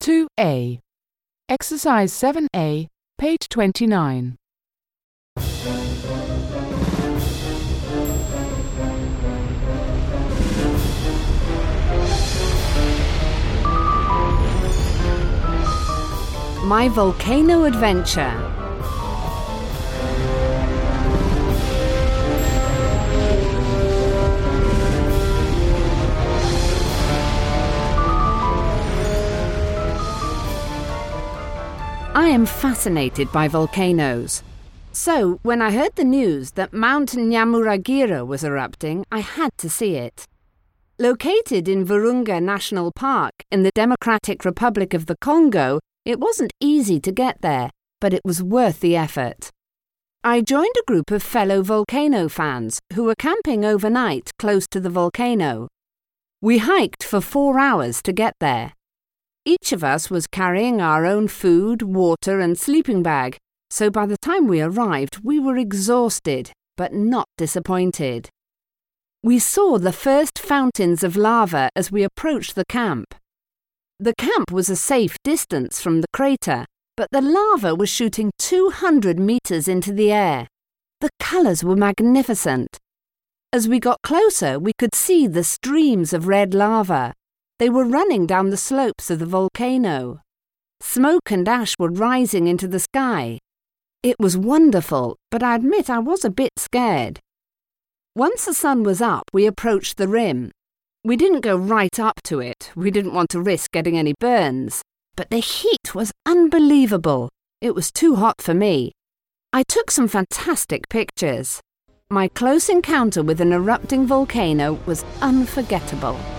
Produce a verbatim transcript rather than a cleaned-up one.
two A. Exercise seven A, page twenty-nine. My volcano adventure. I am fascinated by volcanoes. So, when I heard the news that Mount Nyamuragira was erupting, I had to see it. Located in Virunga National Park in the Democratic Republic of the Congo, it wasn't easy to get there, but it was worth the effort. I joined a group of fellow volcano fans who were camping overnight close to the volcano. We hiked for four hours to get there. Each of us was carrying our own food, water and sleeping bag, so by the time we arrived we were exhausted, but not disappointed. We saw the first fountains of lava as we approached the camp. The camp was a safe distance from the crater, but the lava was shooting two hundred metres into the air. The colours were magnificent. As we got closer, we could see the streams of red lava. They were running down the slopes of the volcano. Smoke and ash were rising into the sky. It was wonderful, but I admit I was a bit scared. Once the sun was up, we approached the rim. We didn't go right up to it. We didn't want to risk getting any burns. But the heat was unbelievable. It was too hot for me. I took some fantastic pictures. My close encounter with an erupting volcano was unforgettable.